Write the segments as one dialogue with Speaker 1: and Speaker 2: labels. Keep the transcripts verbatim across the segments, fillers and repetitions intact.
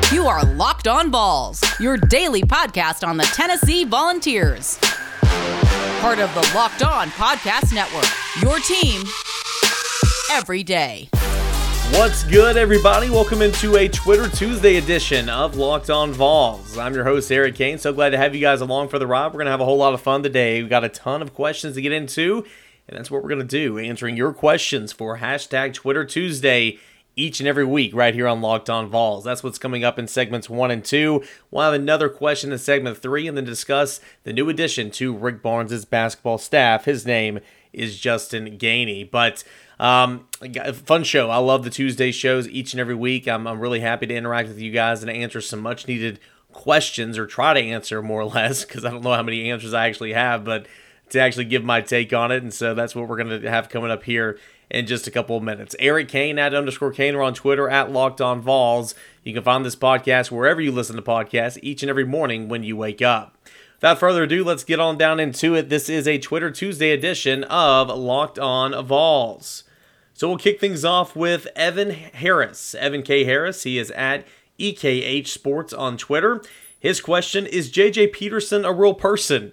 Speaker 1: You are Locked On Vols, your daily podcast on the Tennessee Volunteers. Part of the Locked On Podcast Network, your team every day.
Speaker 2: What's good, everybody? Welcome into a Twitter Tuesday edition of Locked On Vols. I'm your host, Eric Kane. So glad to have you guys along for the ride. We're going to have a whole lot of fun today. We've got a ton of questions to get into, and that's what we're going to do, answering your questions for hashtag Twitter Tuesday each and every week right here on Locked On Vols. That's what's coming up in segments one and two. We'll have another question in segment three and then discuss the new addition to Rick Barnes' basketball staff. His name is Justin Gainey. But um, fun show. I love the Tuesday shows each and every week. I'm, I'm really happy to interact with you guys and answer some much needed questions, or try to answer more or less, because I don't know how many answers I actually have, but to actually give my take on it. And so that's what we're going to have coming up here in just a couple of minutes. Eric Kane, at underscore Kane, or on Twitter, at Locked On Vols. You can find this podcast wherever you listen to podcasts each and every morning when you wake up. Without further ado, let's get on down into it. This is a Twitter Tuesday edition of Locked On Vols. So we'll kick things off with Evan Harris. Evan K. Harris, he is at E K H Sports on Twitter. His question, is J J Peterson a real person?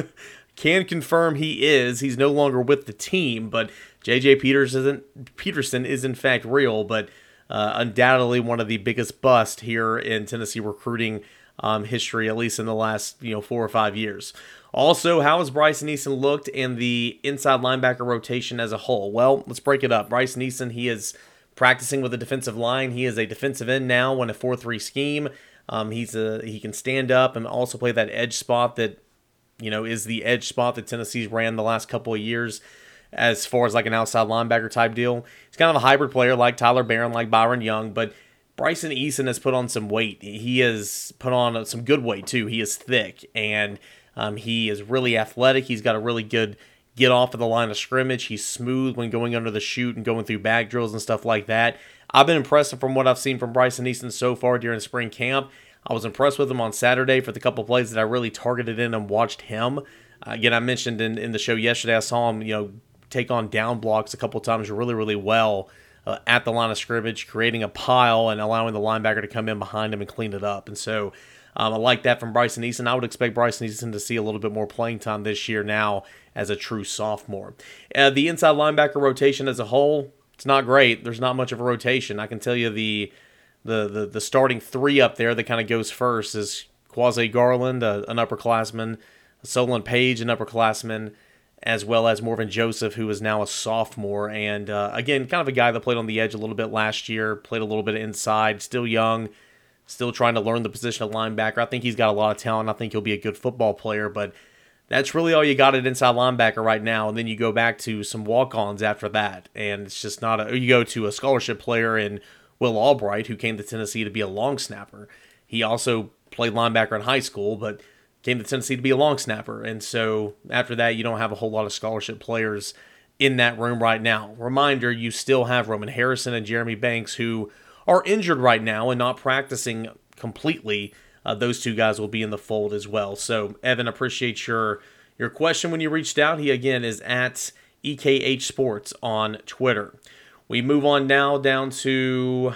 Speaker 2: Can confirm he is. He's no longer with the team, but J J Peterson, Peterson is in fact real, but uh, undoubtedly one of the biggest busts here in Tennessee recruiting um, history, at least in the last you know four or five years. Also, how has Bryson Eason looked in the inside linebacker rotation as a whole? Well, let's break it up. Bryson Eason, he is practicing with the defensive line. He is a defensive end now in a four three scheme. Um, he's a he can stand up and also play that edge spot that you know is the edge spot that Tennessee's ran the last couple of years, as far as like an outside linebacker type deal. He's kind of a hybrid player like Tyler Barron, like Byron Young, but Bryson Eason has put on some weight. He has put on some good weight too. He is thick, and um, he is really athletic. He's got a really good get off of the line of scrimmage. He's smooth when going under the chute and going through bag drills and stuff like that. I've been impressed from what I've seen from Bryson Eason so far during spring camp. I was impressed with him on Saturday for the couple plays that I really targeted in and watched him. Uh, again, I mentioned in, in the show yesterday, I saw him, you know, take on down blocks a couple times really, really well uh, at the line of scrimmage, creating a pile and allowing the linebacker to come in behind him and clean it up. And so um, I like that from Bryson Eason. I would expect Bryson Eason to see a little bit more playing time this year now as a true sophomore. Uh, the inside linebacker rotation as a whole, it's not great. There's not much of a rotation. I can tell you the the the, the starting three up there that kind of goes first is Quasi Garland, uh, an upperclassman, Solon Page, an upperclassman, as well as Morven Joseph, who is now a sophomore. And uh, again, kind of a guy that played on the edge a little bit last year, played a little bit inside, still young, still trying to learn the position of linebacker. I think he's got a lot of talent. I think he'll be a good football player, but that's really all you got at inside linebacker right now. And then you go back to some walk-ons after that, and it's just not a. You go to a scholarship player in Will Albright, who came to Tennessee to be a long snapper. He also played linebacker in high school, but came to Tennessee to be a long snapper. And so after that, you don't have a whole lot of scholarship players in that room right now. Reminder, you still have Roman Harrison and Jeremy Banks, who are injured right now and not practicing completely. Uh, those two guys will be in the fold as well. So, Evan, appreciate your your question when you reached out. He, again, is at E K H Sports on Twitter. We move on now down to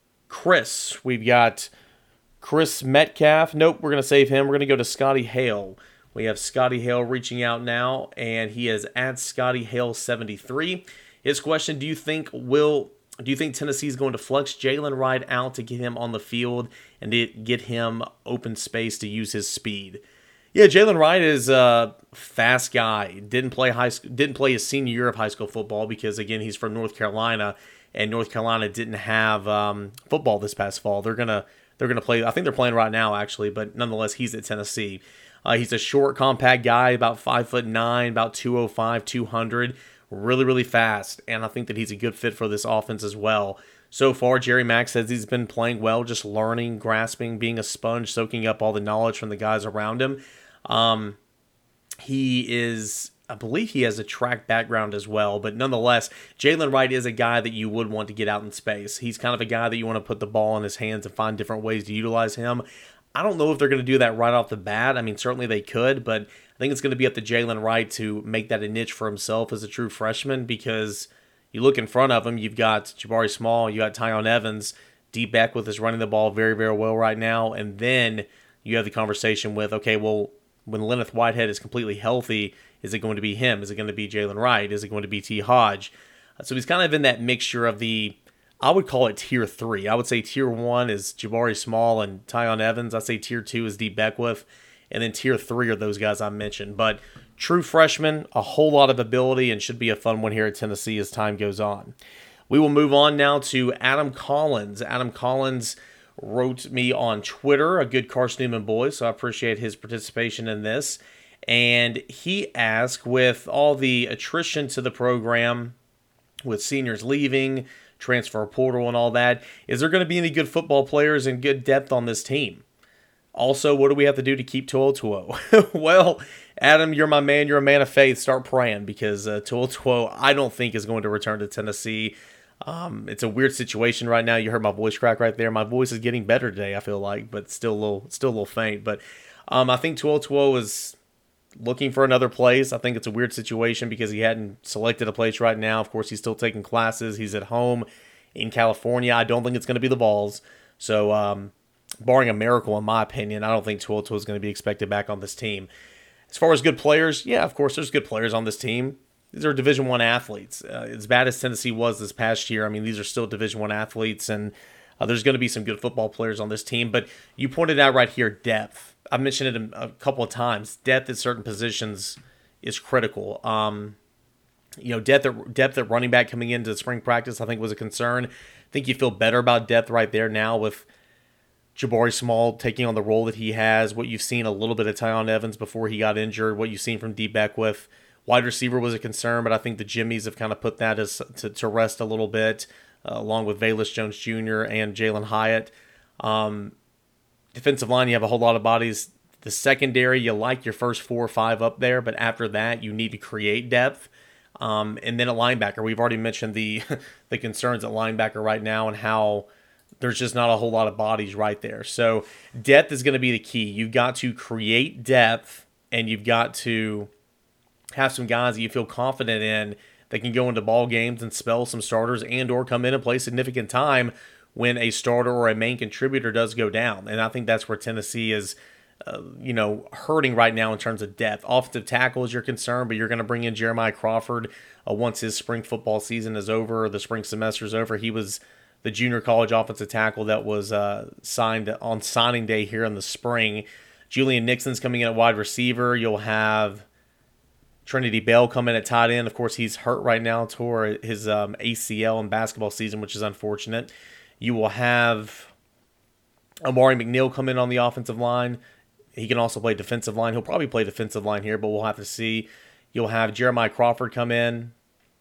Speaker 2: Chris. We've got Chris Metcalf. Nope, we're going to save him. We're going to go to Scotty Hale. We have Scotty Hale reaching out now, and he is at Scotty Hale seventy-three. His question, do you think will do you think Tennessee is going to flex Jalen Wright out to get him on the field and get him open space to use his speed? Yeah, Jalen Wright is a fast guy. Didn't play high school, didn't play his senior year of high school football because, again, he's from North Carolina, and North Carolina didn't have um, football this past fall. They're gonna they're gonna play. I think they're playing right now, actually, but nonetheless, he's at Tennessee. Uh, he's a short, compact guy, about five foot nine, about two oh five, two hundred, really, really fast, and I think that he's a good fit for this offense as well. So far, Jerry Mack says he's been playing well, just learning, grasping, being a sponge, soaking up all the knowledge from the guys around him. Um, he is, I believe he has a track background as well, but nonetheless, Jalen Wright is a guy that you would want to get out in space. He's kind of a guy that you want to put the ball in his hands and find different ways to utilize him. I don't know if they're going to do that right off the bat. I mean, certainly they could, but I think it's going to be up to Jalen Wright to make that a niche for himself as a true freshman, because you look in front of him, you've got Jabari Small, you got Tyon Evans, D. Beckwith is running the ball very, very well right now. And then you have the conversation with, okay, well, when Lenneth Whitehead is completely healthy, is it going to be him? Is it going to be Jalen Wright? Is it going to be T. Hodge? So he's kind of in that mixture of the, I would call it tier three. I would say tier one is Jabari Small and Tyon Evans. I'd say tier two is D. Beckwith. And then tier three are those guys I mentioned. But true freshman, a whole lot of ability, and should be a fun one here at Tennessee as time goes on. We will move on now to Adam Collins. Adam Collins wrote me on Twitter, a good Carson Newman boy, so I appreciate his participation in this. And he asked, with all the attrition to the program, with seniors leaving, transfer portal and all that, is there going to be any good football players and good depth on this team? Also, what do we have to do to keep To'oTo'o? Well, Adam, you're my man. You're a man of faith. Start praying, because uh, To'oTo'o, I don't think, is going to return to Tennessee. Um, it's a weird situation right now. You heard my voice crack right there. My voice is getting better today, I feel like, but still a little, still a little faint. But um, I think To'oTo'o is looking for another place. I think it's a weird situation because he hadn't selected a place right now. Of course, he's still taking classes. He's at home in California. I don't think it's going to be the Vols. So, um, barring a miracle, in my opinion, I don't think To'oTo'o is going to be expected back on this team. As far as good players, yeah, of course, there's good players on this team. These are Division One athletes. Uh, as bad as Tennessee was this past year, I mean, these are still Division One athletes, and uh, there's going to be some good football players on this team. But you pointed out right here, depth. I've mentioned it a couple of times. Depth at certain positions is critical. Um, you know, depth at, depth at running back coming into spring practice, I think, was a concern. I think you feel better about depth right there now with Jabari Small taking on the role that he has, what you've seen a little bit of Tyon Evans before he got injured, what you've seen from D. Beckwith. Wide receiver was a concern, but I think the Jimmies have kind of put that as to, to rest a little bit, uh, along with Velus Jones Junior and Jalen Hyatt. Um, defensive line, you have a whole lot of bodies. The secondary, you like your first four or five up there, but after that, you need to create depth. Um, and then a linebacker. We've already mentioned the the concerns at linebacker right now and how there's just not a whole lot of bodies right there. So depth is going to be the key. You've got to create depth, and you've got to have some guys that you feel confident in that can go into ball games and spell some starters and or come in and play significant time when a starter or a main contributor does go down. And I think that's where Tennessee is, uh, you know, hurting right now in terms of depth. Offensive tackle is your concern, but you're going to bring in Jeremiah Crawford uh, once his spring football season is over, the spring semester is over. He was the junior college offensive tackle that was uh, signed on signing day here in the spring. Julian Nixon's coming in at wide receiver. You'll have Trinity Bell come in at tight end. Of course, he's hurt right now, tore his um, A C L in basketball season, which is unfortunate. You will have Amari McNeil come in on the offensive line. He can also play defensive line. He'll probably play defensive line here, but we'll have to see. You'll have Jeremiah Crawford come in.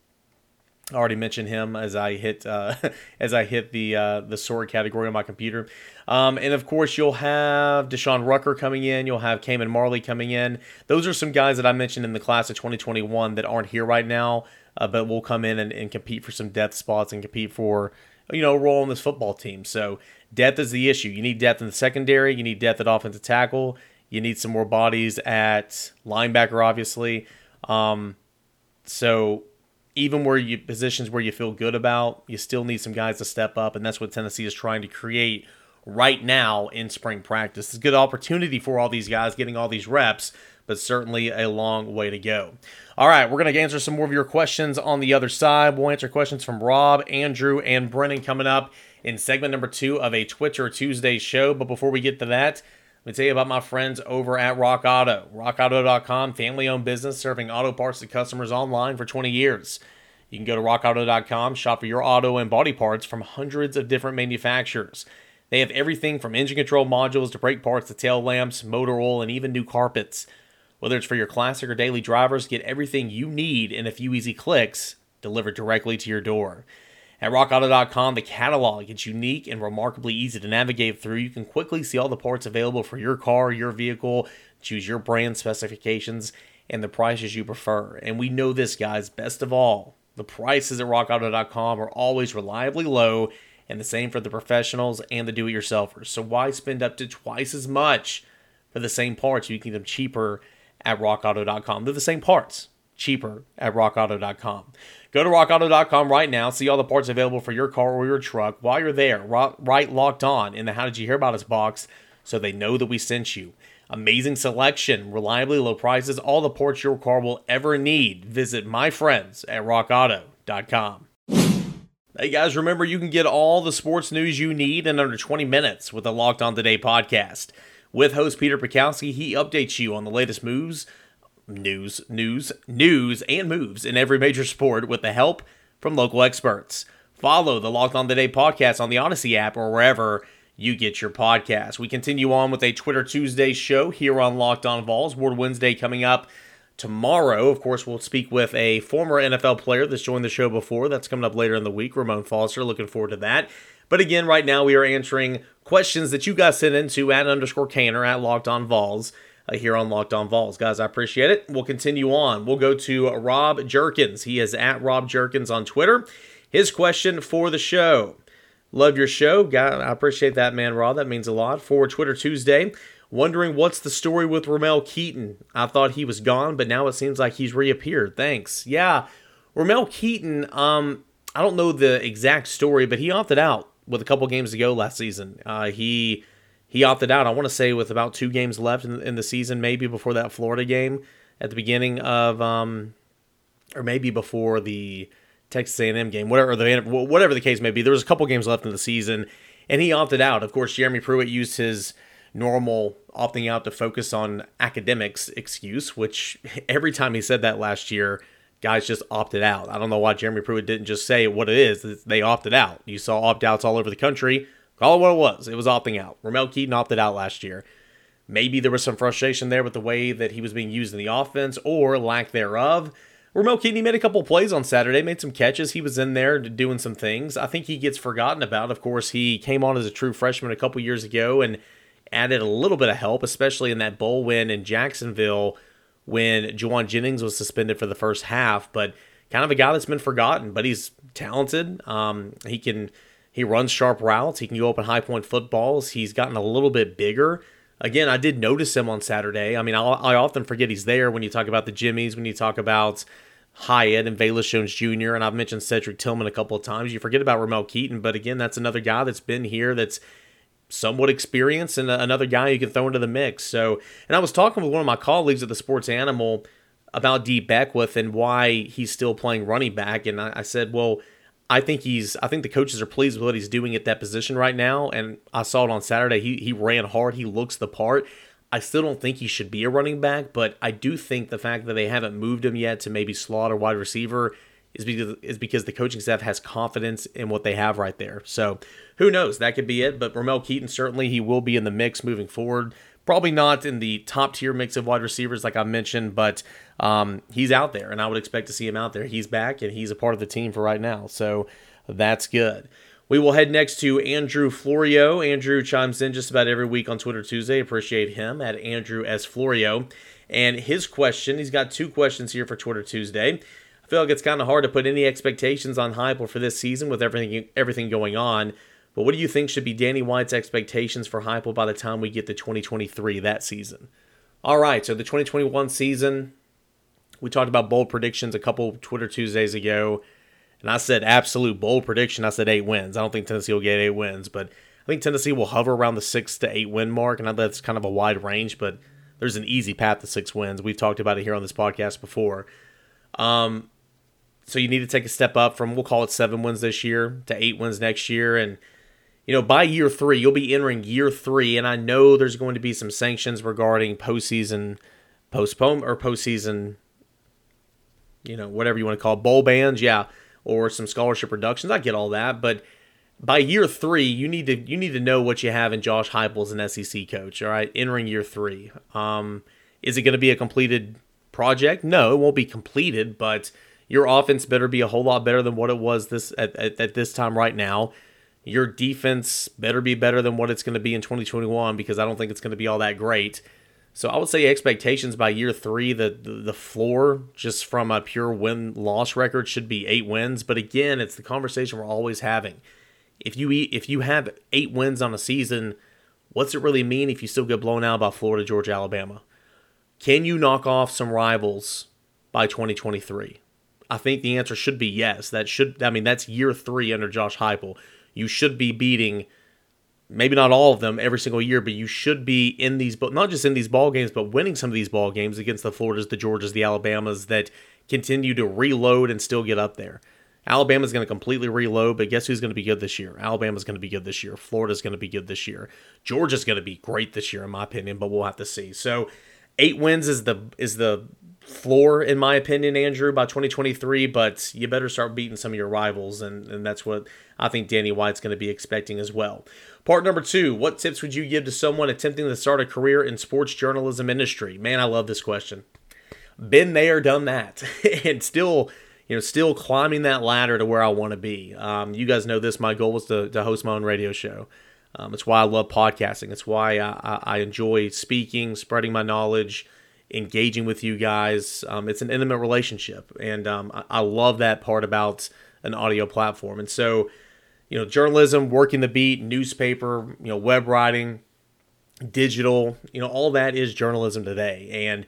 Speaker 2: I already mentioned him as I hit uh, as I hit the uh, the sword category on my computer. Um, and, of course, you'll have Deshaun Rucker coming in. You'll have Cayman Marley coming in. Those are some guys that I mentioned in the class of twenty twenty-one that aren't here right now, uh, but will come in and, and compete for some depth spots and compete for, you know, a role on this football team. So depth is the issue. You need depth in the secondary. You need depth at offensive tackle. You need some more bodies at linebacker, obviously. Um, so even where you positions where you feel good about, you still need some guys to step up, and that's what Tennessee is trying to create right now in spring practice. It's a good opportunity for all these guys getting all these reps, but certainly a long way to go. All right, we're going to answer some more of your questions on the other side. We'll answer questions from Rob, Andrew, and Brennan coming up in segment number two of a Twitter Tuesday show. But before we get to that, let me tell you about my friends over at Rock Auto. rock auto dot com, family-owned business serving auto parts to customers online for twenty years. You can go to rock auto dot com, shop for your auto and body parts from hundreds of different manufacturers. They have everything from engine control modules to brake parts to tail lamps, motor oil, and even new carpets. Whether it's for your classic or daily drivers, get everything you need in a few easy clicks delivered directly to your door. At rock auto dot com, the catalog is unique and remarkably easy to navigate through. You can quickly see all the parts available for your car, your vehicle, choose your brand specifications, and the prices you prefer. And we know this, guys, best of all, the prices at rock auto dot com are always reliably low, and the same for the professionals and the do-it-yourselfers. So why spend up to twice as much for the same parts? You can get them cheaper at rock auto dot com. They're the same parts, cheaper at rock auto dot com. Go Go to rock auto dot com right now, see all the parts available for your car or your truck. While you're there, write Locked On in the How Did You Hear About Us box so they know that we sent you. Amazing selection, reliably low prices, all the parts your car will ever need. Visit my friends at rock auto dot com. Hey guys, remember you can get all the sports news you need in under twenty minutes with the Locked On Today podcast. With host Peter Bukowski, he updates you on the latest moves, news, news, news, and moves in every major sport with the help from local experts. Follow the Locked On Today podcast on the Odyssey app or wherever you get your podcast. We continue on with a Twitter Tuesday show here on Locked On Vols. Word Wednesday coming up tomorrow. Of course, we'll speak with a former N F L player that's joined the show before. That's coming up later in the week, Ramon Foster. Looking forward to that. But again, right now we are answering questions that you guys sent into at underscore Canner at Locked On Vols uh, here on Locked On Vols. Guys, I appreciate it. We'll continue on. We'll go to Rob Jerkins. He is at Rob Jerkins on Twitter. His question for the show. Love your show. God, I appreciate that, man, Rob. That means a lot. For Twitter Tuesday, wondering what's the story with Ramel Keyton. I thought he was gone, but now it seems like he's reappeared. Thanks. Yeah, Ramel Keyton, um, I don't know the exact story, but he opted out with a couple games to go last season. Uh, he he opted out, I want to say, with about two games left in, in the season, maybe before that Florida game at the beginning of, um, or maybe before the Texas A and M game, whatever the whatever the case may be. There was a couple games left in the season, and he opted out. Of course, Jeremy Pruitt used his normal opting out to focus on academics excuse, which every time he said that last year, guys just opted out. I don't know why Jeremy Pruitt didn't just say what it is. They opted out. You saw opt-outs all over the country. Call it what it was. It was opting out. Ramel Keyton opted out last year. Maybe there was some frustration there with the way that he was being used in the offense or lack thereof. Ramel Keyton, he made a couple plays on Saturday, made some catches. He was in there doing some things. I think he gets forgotten about. Of course, he came on as a true freshman a couple years ago and added a little bit of help, especially in that bowl win in Jacksonville when Juwan Jennings was suspended for the first half. But kind of a guy that's been forgotten, but he's talented. Um, he can he runs sharp routes. He can go up in high point footballs. He's gotten a little bit bigger. Again, I did notice him on Saturday. I mean, I, I often forget he's there when you talk about the Jimmies, when you talk about Hyatt and Velus Jones Junior, and I've mentioned Cedric Tillman a couple of times. You forget about Ramel Keyton, but again, that's another guy that's been here that's somewhat experienced and another guy you can throw into the mix. So, and I was talking with one of my colleagues at the Sports Animal about D. Beckwith and why he's still playing running back, and I, I said, well, I think he's. I think the coaches are pleased with what he's doing at that position right now, and I saw it on Saturday. He he ran hard. He looks the part. I still don't think he should be a running back, but I do think the fact that they haven't moved him yet to maybe slot or wide receiver is because is because the coaching staff has confidence in what they have right there. So who knows? That could be it. But Ramel Keyton, certainly he will be in the mix moving forward. Probably not in the top tier mix of wide receivers like I mentioned, but um, he's out there, and I would expect to see him out there. He's back, and he's a part of the team for right now. So that's good. We will head next to Andrew Florio. Andrew chimes in just about every week on Twitter Tuesday. Appreciate him at Andrew S. Florio. And his question, he's got two questions here for Twitter Tuesday. I feel like it's kind of hard to put any expectations on Heupel for this season with everything everything going on. But what do you think should be Danny White's expectations for Heupel by the time we get to twenty twenty-three, that season? All right, so the twenty twenty-one season, we talked about bold predictions a couple Twitter Tuesdays ago. And I said absolute bold prediction. I said eight wins. I don't think Tennessee will get eight wins, but I think Tennessee will hover around the six to eight win mark. And I know that's kind of a wide range, but there's an easy path to six wins. We've talked about it here on this podcast before. Um, so you need to take a step up from, we'll call it seven wins this year to eight wins next year. And, you know, by year three, you'll be entering year three. And I know there's going to be some sanctions regarding postseason postpone or postseason, you know, whatever you want to call it, bowl bans. Yeah. Or some scholarship reductions. I get all that, but by year three, you need to you need to know what you have in Josh Heupel as an S E C coach. All right, entering year three, um, is it going to be a completed project? No, it won't be completed, but your offense better be a whole lot better than what it was this at, at, at this time right now. Your defense better be better than what it's going to be in twenty twenty-one, because I don't think it's going to be all that great. So I would say expectations by year three, the, the the floor just from a pure win-loss record should be eight wins. But again, it's the conversation we're always having. If you eat, if you have eight wins on a season, what's it really mean if you still get blown out by Florida, Georgia, Alabama? Can you knock off some rivals by twenty twenty-three? I think the answer should be yes. That should, I mean, that's year three under Josh Heupel. You should be beating, maybe not all of them every single year, but you should be in these, not just in these ball games, but winning some of these ball games against the Floridas, the Georgias, the Alabamas that continue to reload and still get up there. Alabama's going to completely reload, but guess who's going to be good this year? Alabama's going to be good this year. Florida's going to be good this year. Georgia's going to be great this year, in my opinion, but we'll have to see. So eight wins is the is the floor, in my opinion, Andrew, by twenty twenty-three, but you better start beating some of your rivals, and, and that's what I think Danny White's going to be expecting as well. Part number two, what tips would you give to someone attempting to start a career in sports journalism industry? Man, I love this question. Been there, done that, and still... You know, still climbing that ladder to where I want to be. Um, you guys know this. My goal was to, to host my own radio show. Um, it's why I love podcasting. It's why I, I, I enjoy speaking, spreading my knowledge, engaging with you guys. Um, it's an intimate relationship, and um, I, I love that part about an audio platform. And so, you know, journalism, working the beat, newspaper, you know, web writing, digital, you know, all that is journalism today. And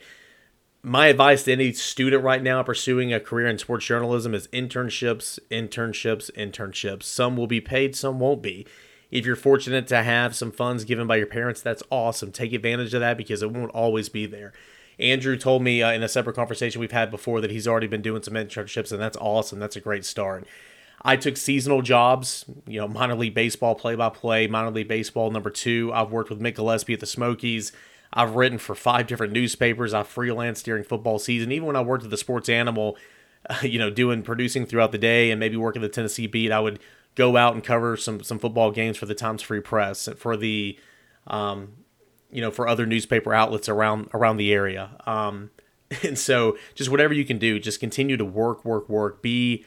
Speaker 2: my advice to any student right now pursuing a career in sports journalism is internships, internships, internships. Some will be paid, some won't be. If you're fortunate to have some funds given by your parents, that's awesome. Take advantage of that because it won't always be there. Andrew told me uh, in a separate conversation we've had before that he's already been doing some internships, and that's awesome. That's a great start. I took seasonal jobs, you know, minor league baseball play-by-play, minor league baseball number two. I've worked with Mick Gillespie at the Smokies. I've written for five different newspapers. I've freelanced during football season. Even when I worked at the Sports Animal, uh, you know, doing producing throughout the day and maybe working the Tennessee beat, I would go out and cover some some football games for the Times Free Press, for the, um, you know, for other newspaper outlets around around the area. Um, and so, just whatever you can do, just continue to work, work, work. Be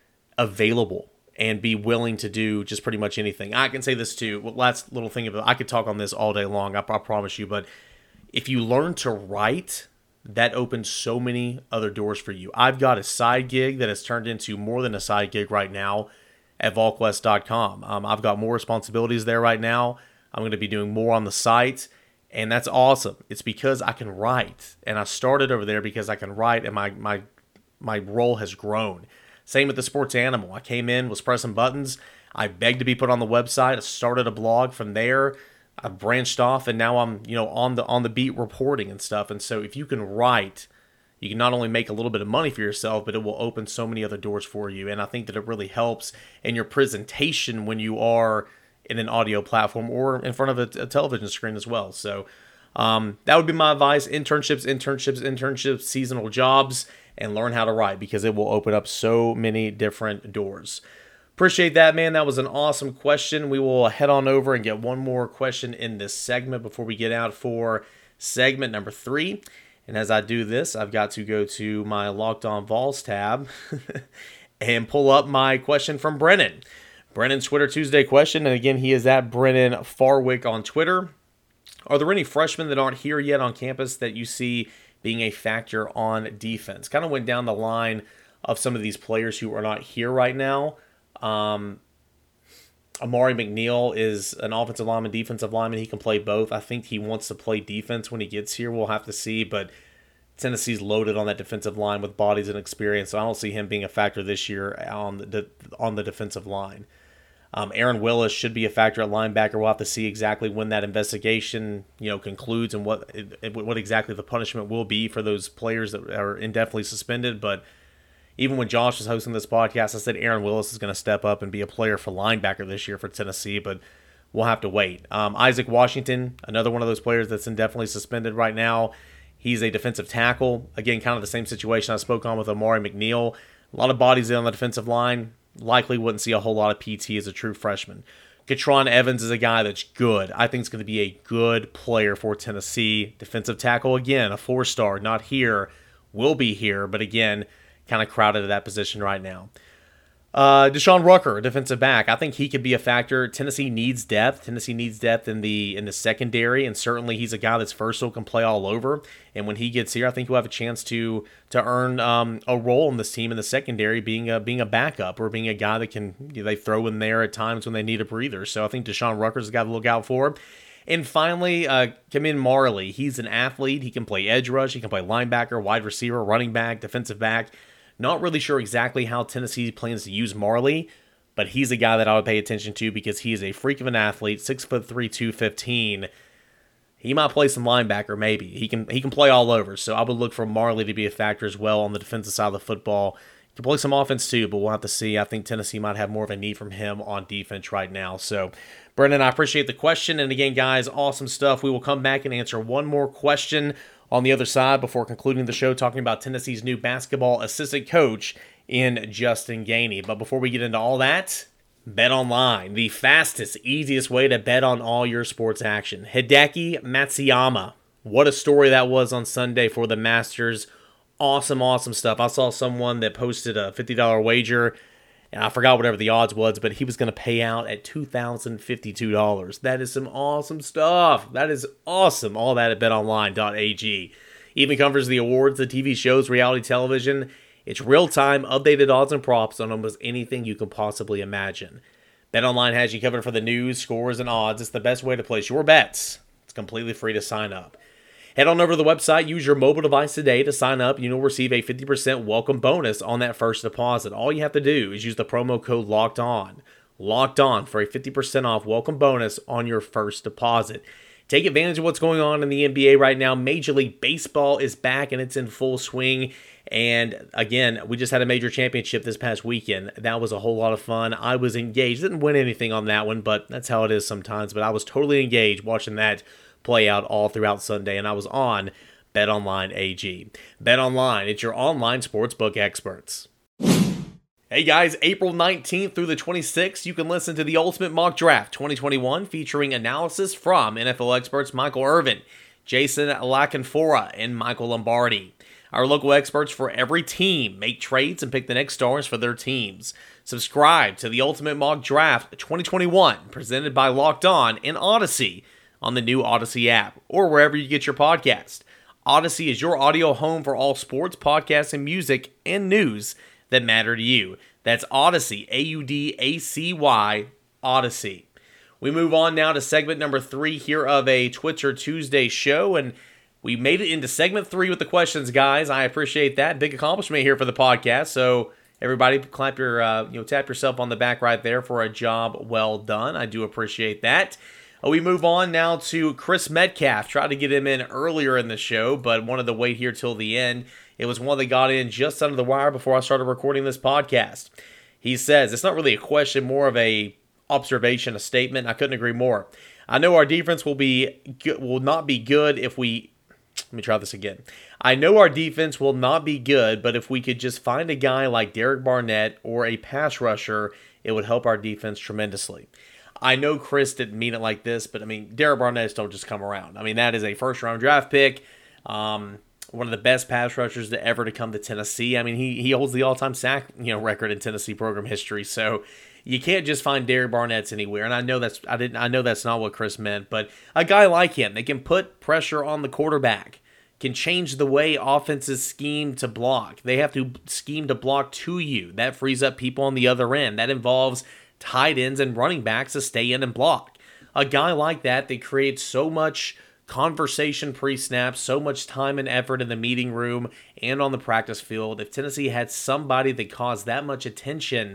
Speaker 2: available and be willing to do just pretty much anything. I can say this too. Well, last little thing about I could talk on this all day long. I, I promise you, but if you learn to write, that opens so many other doors for you. I've got a side gig that has turned into more than a side gig right now at VolQuest dot com. Um, I've got more responsibilities there right now. I'm going to be doing more on the site, and that's awesome. It's because I can write, and I started over there because I can write, and my my my role has grown. Same with the Sports Animal. I came in, was pressing buttons. I begged to be put on the website. I started a blog from there. I branched off, and now I'm, you know, on the on the beat reporting and stuff. And so if you can write, you can not only make a little bit of money for yourself, but it will open so many other doors for you. And I think that it really helps in your presentation when you are in an audio platform or in front of a, a television screen as well. So um, that would be my advice. Internships, internships, internships, seasonal jobs, and learn how to write because it will open up so many different doors. Appreciate that, man. That was an awesome question. We will head on over and get one more question in this segment before we get out for segment number three. And as I do this, I've got to go to my Locked On Vols tab and pull up my question from Brennan. Brennan's Twitter Tuesday question, and again, he is at Brennan Farwick on Twitter. Are there any freshmen that aren't here yet on campus that you see being a factor on defense? Kind of went down the line of some of these players who are not here right now. Um, Amari McNeil is an offensive lineman, defensive lineman. He can play both. I think he wants to play defense when he gets here. We'll have to see, but Tennessee's loaded on that defensive line with bodies and experience, so I don't see him being a factor this year on the on the defensive line. Um, Aaron Willis should be a factor at linebacker. We'll have to see exactly when that investigation, you know, concludes and what what exactly the punishment will be for those players that are indefinitely suspended, but even when Josh was hosting this podcast, I said Aaron Willis is going to step up and be a player for linebacker this year for Tennessee, but we'll have to wait. Um, Isaac Washington, another one of those players that's indefinitely suspended right now. He's a defensive tackle. Again, kind of the same situation I spoke on with Amari McNeil. A lot of bodies in on the defensive line. Likely wouldn't see a whole lot of P T as a true freshman. Katron Evans is a guy that's good. I think is going to be a good player for Tennessee. Defensive tackle, again, a four-star, not here, will be here, but again, kind of crowded at that position right now. Uh, Deshaun Rucker, defensive back. I think he could be a factor. Tennessee needs depth. Tennessee needs depth in the in the secondary, and certainly he's a guy that's versatile, can play all over. And when he gets here, I think he'll have a chance to to earn um, a role in this team in the secondary, being a being a backup or being a guy that can you know, they throw in there at times when they need a breather. So I think Deshaun Rucker's a guy to look out for. And finally, uh, Kamin Marley. He's an athlete. He can play edge rush. He can play linebacker, wide receiver, running back, defensive back. Not really sure exactly how Tennessee plans to use Marley, but he's a guy that I would pay attention to because he is a freak of an athlete, six foot three, two fifteen. He might play some linebacker, maybe. He can he can play all over, so I would look for Marley to be a factor as well on the defensive side of the football. He can play some offense too, but we'll have to see. I think Tennessee might have more of a need from him on defense right now. So, Brendan, I appreciate the question. And again, guys, awesome stuff. We will come back and answer one more question on the other side before concluding the show, talking about Tennessee's new basketball assistant coach in Justin Gainey. But before we get into all that, BetOnline, the fastest, easiest way to bet on all your sports action. Hideki Matsuyama, what a story that was on Sunday for the Masters. Awesome, awesome stuff. I saw someone that posted a fifty dollars wager, and I forgot whatever the odds was, but he was going to pay out at two thousand fifty-two dollars. That is some awesome stuff. That is awesome. All that at bet online dot a g. Even covers the awards, the T V shows, reality television. It's real-time, updated odds and props on almost anything you can possibly imagine. BetOnline has you covered for the news, scores, and odds. It's the best way to place your bets. It's completely free to sign up. Head on over to the website, use your mobile device today to sign up. You'll receive a fifty percent welcome bonus on that first deposit. All you have to do is use the promo code LOCKEDON. Locked On for a fifty percent off welcome bonus on your first deposit. Take advantage of what's going on in the N B A right now. Major League Baseball is back and it's in full swing. And again, we just had a major championship this past weekend. That was a whole lot of fun. I was engaged. Didn't win anything on that one, but that's how it is sometimes. But I was totally engaged watching that play out all throughout Sunday, and I was on BetOnline A G. BetOnline, it's your online sportsbook experts. Hey guys, April nineteenth through the twenty-sixth, you can listen to the Ultimate Mock Draft twenty twenty-one featuring analysis from N F L experts Michael Irvin, Jason LaCanfora, and Michael Lombardi. Our local experts for every team make trades and pick the next stars for their teams. Subscribe to the Ultimate Mock Draft twenty twenty-one, presented by Locked On and Odyssey on the new Odyssey app or wherever you get your podcast. Odyssey is your audio home for all sports, podcasts, and music and news that matter to you. That's Odyssey, A U D A C Y, Odyssey. We move on now to segment number three here of a Twitter Tuesday show, and we made it into segment three with the questions, guys. I appreciate that. Big accomplishment here for the podcast. So everybody, clap your, uh, you know, tap yourself on the back right there for a job well done. I do appreciate that. Uh, we move on now to Chris Metcalf. Tried to get him in earlier in the show, but wanted to wait here till the end. It was one that got in just under the wire before I started recording this podcast. He says, it's not really a question, more of a observation, a statement. I couldn't agree more. I know our defense will be will not be good if we... Let me try this again. I know our defense will not be good, but if we could just find a guy like Derek Barnett or a pass rusher, it would help our defense tremendously. I know Chris didn't mean it like this, but I mean, Derek Barnett don't just come around. I mean, that is a first-round draft pick, um, one of the best pass rushers to ever to come to Tennessee. I mean, he he holds the all-time sack you know record in Tennessee program history, so you can't just find Derek Barnett's anywhere. And I know that's I didn't I know that's not what Chris meant, but a guy like him, they can put pressure on the quarterback, can change the way offenses scheme to block. They have to scheme to block to you. That frees up people on the other end. That involves tight ends and running backs to stay in and block. A guy like that, that creates so much conversation pre-snap, so much time and effort in the meeting room and on the practice field. If Tennessee had somebody that caused that much attention,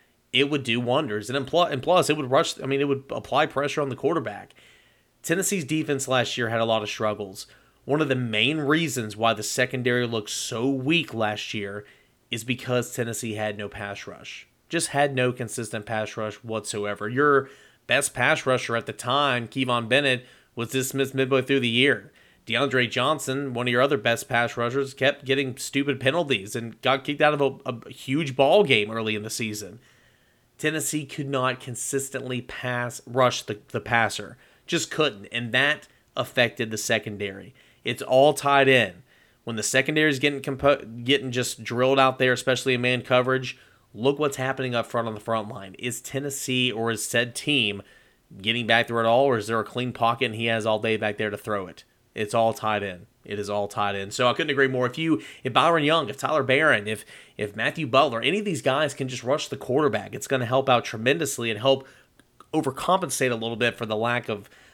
Speaker 2: it would do wonders. And plus, it would rush, I mean, it would apply pressure on the quarterback. Tennessee's defense last year had a lot of struggles. One of the main reasons why the secondary looked so weak last year is because Tennessee had no pass rush. Just had no consistent pass rush whatsoever. Your best pass rusher at the time, Kevon Bennett, was dismissed midway through the year. DeAndre Johnson, one of your other best pass rushers, kept getting stupid penalties and got kicked out of a, a huge ball game early in the season. Tennessee could not consistently pass rush the, the passer. Just couldn't, and that affected the secondary. It's all tied in. When the secondary is getting compo- getting just drilled out there, especially in man coverage, look what's happening up front on the front line. Is Tennessee or is said team getting back there at all, or is there a clean pocket and he has all day back there to throw it? It's all tied in. It is all tied in. So I couldn't agree more. If you, if Byron Young, if Tyler Barron, if if Matthew Butler, any of these guys can just rush the quarterback, it's going to help out tremendously and help overcompensate a little bit for the lack of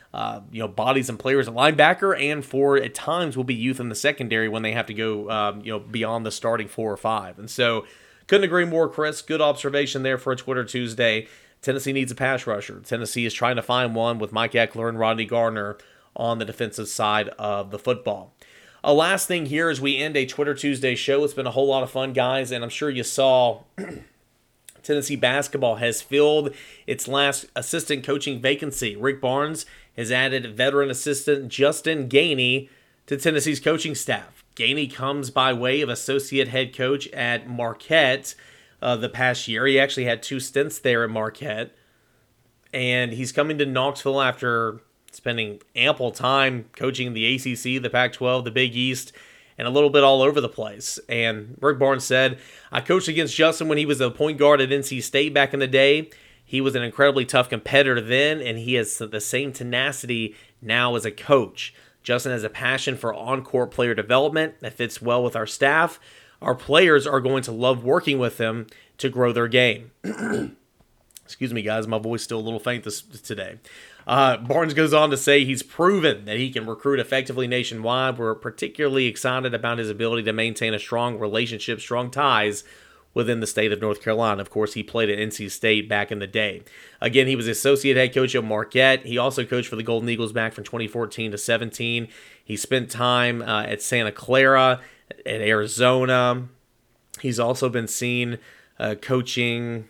Speaker 2: uh, you know, bodies and players at linebacker, and for at times will be youth in the secondary when they have to go, um, you know, beyond the starting four or five. And so, couldn't agree more, Chris. Good observation there for a Twitter Tuesday. Tennessee needs a pass rusher. Tennessee is trying to find one with Mike Ekeler and Rodney Gardner on the defensive side of the football. A last thing here as we end a Twitter Tuesday show. It's been a whole lot of fun, guys, and I'm sure you saw Tennessee basketball has filled its last assistant coaching vacancy. Rick Barnes has added veteran assistant Justin Gainey to Tennessee's coaching staff. Gainey comes by way of associate head coach at Marquette uh, the past year. He actually had two stints there at Marquette, and he's coming to Knoxville after spending ample time coaching the A C C, the Pac twelve, the Big East, and a little bit all over the place. And Rick Barnes said, I coached against Justin when he was a point guard at N C State back in the day. He was an incredibly tough competitor then, and he has the same tenacity now as a coach. Justin has a passion for on-court player development that fits well with our staff. Our players are going to love working with him to grow their game. Excuse me, guys. My voice is still a little faint this today. Uh, Barnes goes on to say he's proven that he can recruit effectively nationwide. We're particularly excited about his ability to maintain a strong relationship, strong ties within the state of North Carolina. Of course, he played at N C State back in the day. Again, he was associate head coach at Marquette. He also coached for the Golden Eagles back from twenty fourteen to seventeen. He spent time uh, at Santa Clara, at Arizona. He's also been seen uh, coaching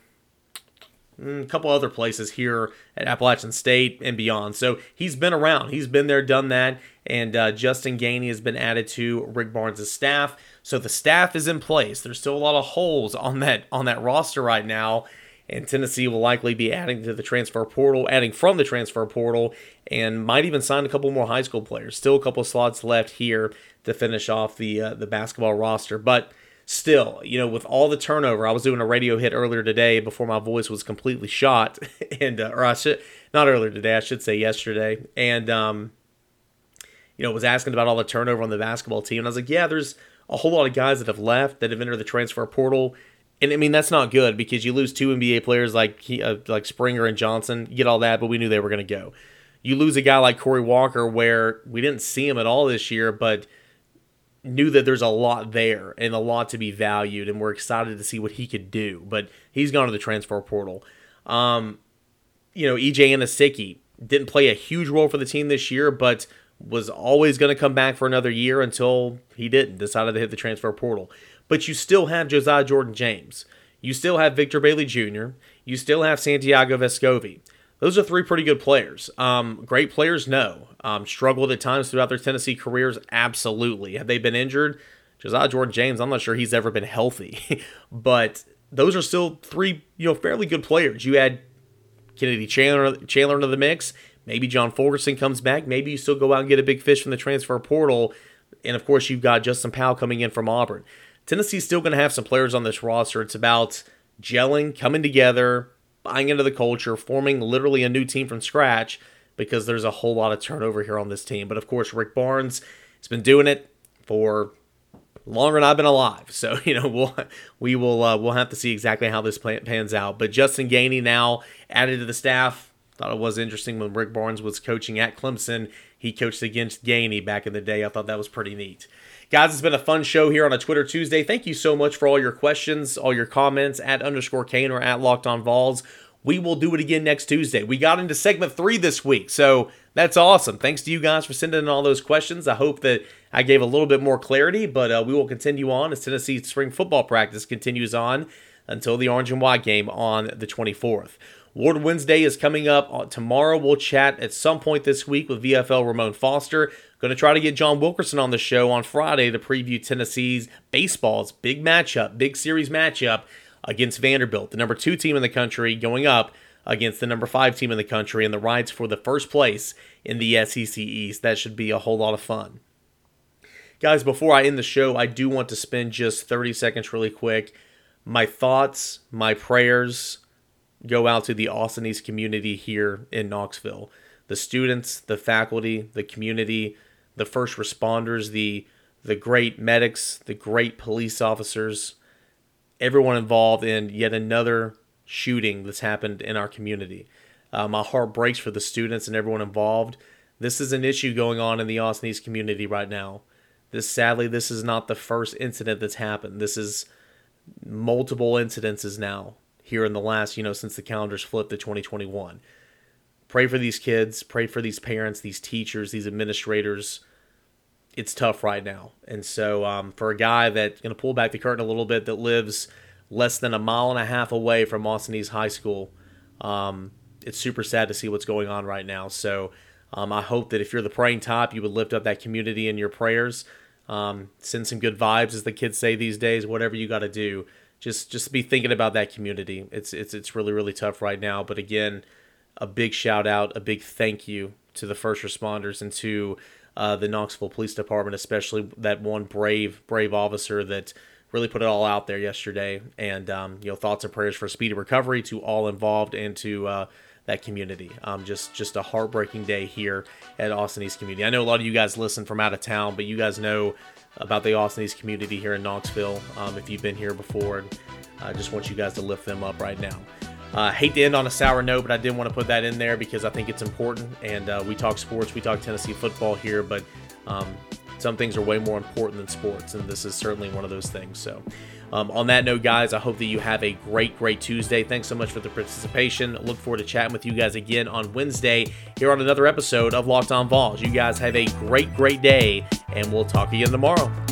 Speaker 2: a couple other places here at Appalachian State and beyond. So he's been around. He's been there, done that. And uh, Justin Gainey has been added to Rick Barnes' staff. So the staff is in place. There's still a lot of holes on that on that roster right now. And Tennessee will likely be adding to the transfer portal, adding from the transfer portal, and might even sign a couple more high school players. Still a couple slots left here to finish off the uh, the basketball roster. But still, you know, with all the turnover, I was doing a radio hit earlier today before my voice was completely shot, and uh, or I should not earlier today, I should say yesterday, and um, you know, was asking about all the turnover on the basketball team, and I was like, yeah, there's a whole lot of guys that have left that have entered the transfer portal, and I mean that's not good because you lose two N B A players like uh, like Springer and Johnson, you get all that, but we knew they were going to go. You lose a guy like Corey Walker, where we didn't see him at all this year, but knew that there's a lot there and a lot to be valued, and we're excited to see what he could do. But he's gone to the transfer portal. Um, you know, E J Anosike didn't play a huge role for the team this year, but was always going to come back for another year until he didn't, decided to hit the transfer portal. But you still have Josiah Jordan-James. You still have Victor Bailey Junior You still have Santiago Vescovi. Those are three pretty good players. Um, great players, no. Um, struggled at times throughout their Tennessee careers, absolutely. Have they been injured? Josiah Jordan-James, I'm not sure he's ever been healthy. But those are still three, you know, fairly good players. You add Kennedy Chandler, Chandler into the mix. Maybe John Fulkerson comes back. Maybe you still go out and get a big fish from the transfer portal. And, of course, you've got Justin Powell coming in from Auburn. Tennessee's still going to have some players on this roster. It's about gelling, coming together, buying into the culture, forming literally a new team from scratch, because there's a whole lot of turnover here on this team. But, of course, Rick Barnes has been doing it for longer than I've been alive. So, you know, we'll, we will uh, we'll have to see exactly how this pans out. But Justin Gainey now added to the staff. Thought it was interesting when Rick Barnes was coaching at Clemson. He coached against Gainey back in the day. I thought that was pretty neat. Guys, it's been a fun show here on a Twitter Tuesday. Thank you so much for all your questions, all your comments at underscore Kane or at Locked On Vols. We will do it again next Tuesday. We got into segment three this week, so that's awesome. Thanks to you guys for sending in all those questions. I hope that I gave a little bit more clarity, but uh, we will continue on as Tennessee spring football practice continues on until the Orange and White game on the twenty-fourth. Award Wednesday is coming up tomorrow. We'll chat at some point this week with V F L Ramon Foster. Going to try to get John Wilkerson on the show on Friday to preview Tennessee's baseball's big matchup, big series matchup against Vanderbilt, the number two team in the country, going up against the number five team in the country in the rides for the first place in the S E C East. That should be a whole lot of fun. Guys, before I end the show, I do want to spend just thirty seconds really quick. My thoughts, my prayers go out to the Austin East community here in Knoxville. The students, the faculty, the community, the first responders, the the great medics, the great police officers, everyone involved in yet another shooting that's happened in our community. Uh, my heart breaks for the students and everyone involved. This is an issue going on in the Austin East community right now. This, sadly, this is not the first incident that's happened. This is multiple incidences now here in the last, you know, since the calendars flipped to twenty twenty-one. Pray for these kids. Pray for these parents, these teachers, these administrators. It's tough right now. And so um, for a guy that's going to pull back the curtain a little bit, that lives less than a mile and a half away from Austin East High School, um, it's super sad to see what's going on right now. So um, I hope that if you're the praying type, you would lift up that community in your prayers. Um, send some good vibes, as the kids say these days. Whatever you got to do, just just be thinking about that community. It's it's it's really really tough right now. But again, a big shout out, a big thank you to the first responders and to uh, the Knoxville Police Department, especially that one brave brave officer that really put it all out there yesterday. And um, you know, thoughts and prayers for speedy recovery to all involved and to uh, that community. Um, just just a heartbreaking day here at Austin East Community. I know a lot of you guys listen from out of town, but you guys know about the Austin East community here in Knoxville um, if you've been here before. And I just want you guys to lift them up right now. I uh, hate to end on a sour note, but I did want to put that in there because I think it's important. And uh, we talk sports, we talk Tennessee football here, but um, some things are way more important than sports, and this is certainly one of those things. So um, on that note, guys, I hope that you have a great, great Tuesday. Thanks so much for the participation. Look forward to chatting with you guys again on Wednesday here on another episode of Locked On Vols. You guys have a great, great day, and we'll talk again tomorrow.